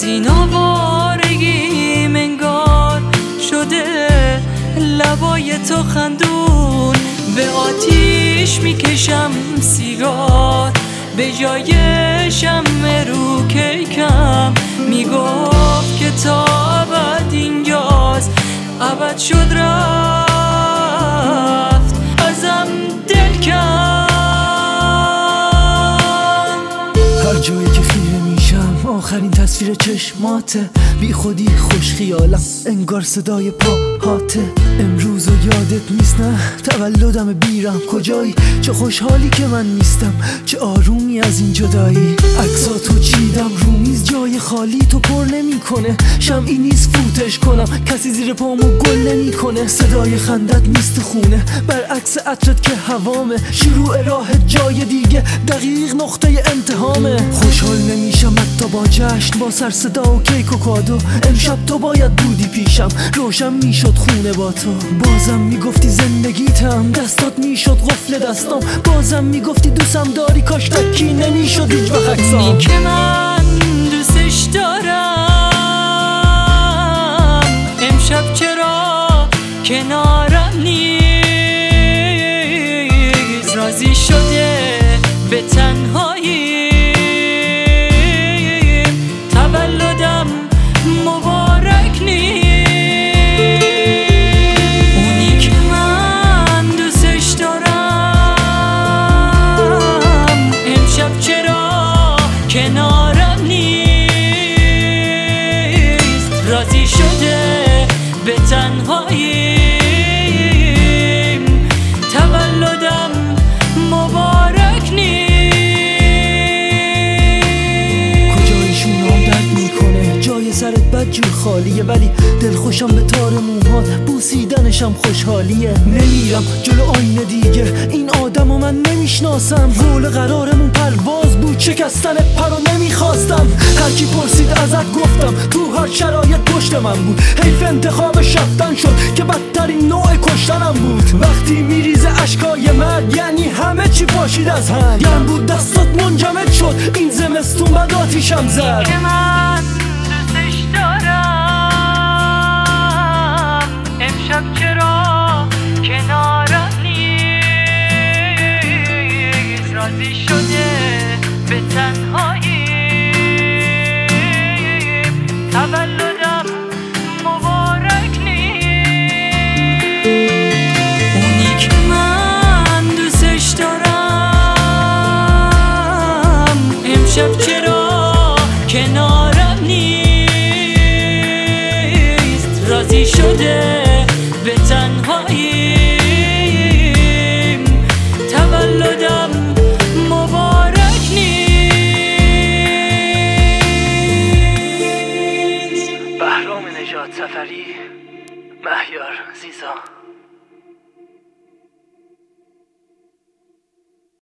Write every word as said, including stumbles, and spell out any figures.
از این آوارگیم انگار شده لبای تو خندون. به آتیش میکشم سیگار به جای شمع رو کیکم. میگفت که تا ابد اینجاست، ابد شد رفت ازم دل کن. هر جایی که خیره میشم آخرین تصویر چشماته. بی خودی خوش خیالم انگار صدای پاهاته. امروز و یادت نیست نه تولدم بیرم کجایی؟ چه خوشحالی که من نیستم، چه آرومی از این جدایی. عکساتو چیدم رو میز جای خالی تو پر نمی کنه. شمعی نیست فوتش کنم، کسی زیر پامو گل نمی کنه. صدای خندت نیست خونه برعکس عطرت که هوامه. شروع راه جای دیگه دقیق نقطه انتهامه. خوشحال نمیشم حتی با جشن، با سر صدا و کیک و کادو. امشب تو باید بودی پیشم، روشن میشد خونه با تو. بازم میگفتی زندگیتم، دستات میشد قفل دستام. بازم میگفتی دوستم داری، کاش تکی نمیشد هیچ وقت عکسام. اونی که من دوستش دارم امشب چرا کنارم نیست؟ راضی شده به تنهایی، تولدم مبارک نیست. اونی که من دوستش دارم امشب چرا کنارم نیست؟ راضی شده به تنهایی، تولدم مبارک نیست. کجایشونم درد میکنه، جای سرت بدجور خالیه، ولی دلخوشم به تار موهات، بوسیدنشم خوشحالیه. نمیرم جلو آینه دیگه، این آدم و من نمیشناسم. قول قرارمون پرواز بود، شکستن پرو نمیخواستم. هرکی پرسید ازت گفتم، تو هر شرایط پشت من بود. حیف انتخاب شفتن شد که بدترین نوع کشتنم بود. وقتی میریزه اشکای مرگ یعنی همه چی پاشید از هم. گرم بود دستات منجمد شد، این زمستون بعد آتیشم زد. که من دوستش دارم امشب چرا کنارم نیست؟ راضی شده به تنهایی، تولدم مبارک نیست. اونی که من دوستش دارم امشب چرا کنارم نیست؟ راضی شده به تنهایی، تولدم مبارک نیست. بهرام نژاد سفری، مهیار زیزا.